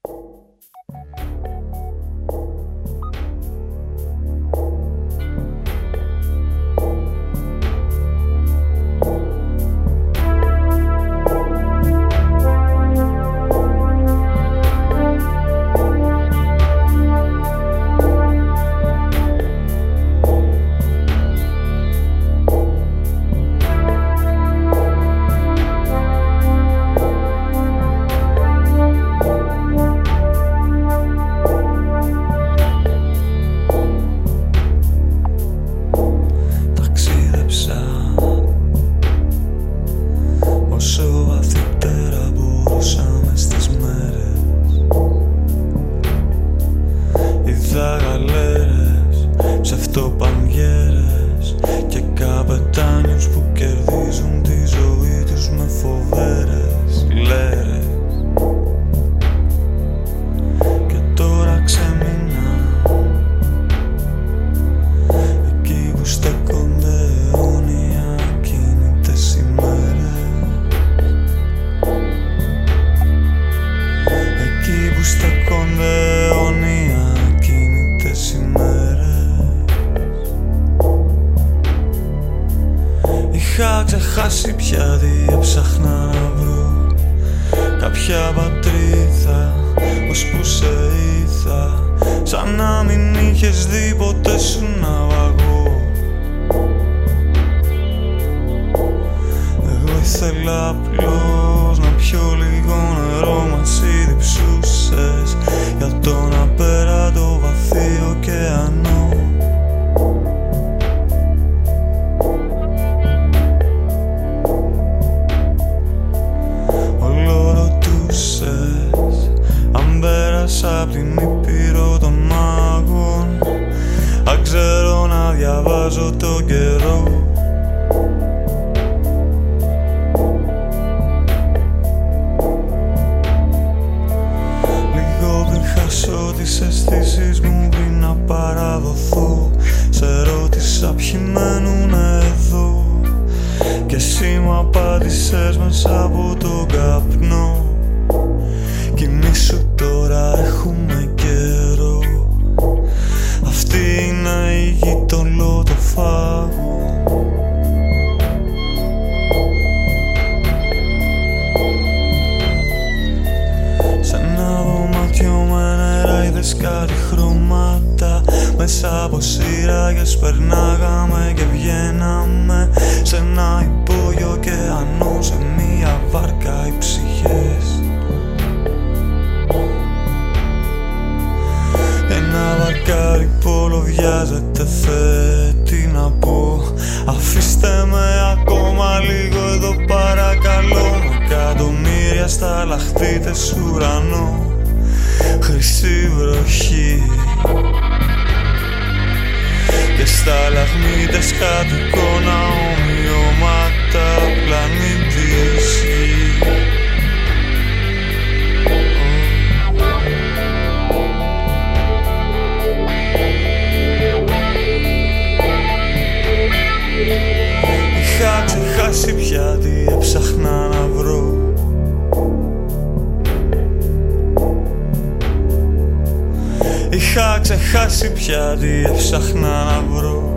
Ψευτοπανιέρες και καπετάνιους που κερδίζουν τη ζωή τους με φοβέρες λέρες. Και τώρα ξεμεινά εκεί που στέκονται αιώνια κίνητες ημέρες. Εκεί που στέκονται αιώνια κίνητες ημέρες. Είχα ξεχάσει πια τι έψαχνα να βρω, κάποια πατρίδα, ώσπου σε είδα, σαν να μην είχες δει ποτέ σου ναυαγό. Εγώ ήθελα απλώς να πιω λίγο νερό, μας ήδη ψούσες για τον απέραντο βαθύ ωκεανό. Αν πέρασα απ' την Ήπειρο των μάγων, αν ξέρω να διαβάζω το καιρό. Λίγο πριν χάσω τις αισθήσεις μου, πριν να παραδοθώ, σε ρώτησα ποιοι μένουνε εδώ, και εσύ μου απάντησες μέσα από τον καπνό. Κοιμήσου τώρα, έχουμε καιρό. Αυτή είναι η γη των λωτοφάγων. Σ' ένα δωμάτιο με νεράιδες, κάτι χρώματα, μέσα από σειράγες περνάγαμε και βγαίναμε σε ένα υπόγειο ωκεανό, σε μία βάρκα οι ψυχές. Ένα βαρκάρι πολλοβιάζεται, τι να πω. Αφήστε με ακόμα λίγο εδώ παρακαλώ. Με εκατομμύρια σταλαχτίτες ουρανό, χρυσή βροχή και σταλαγμίτες κατ' εικόνα, ομοιώματα πλανήτης γη. Είχα ξεχάσει πια τι έψαχνα να βρω, είχα ξεχάσει πια τι έψαχνα να βρω.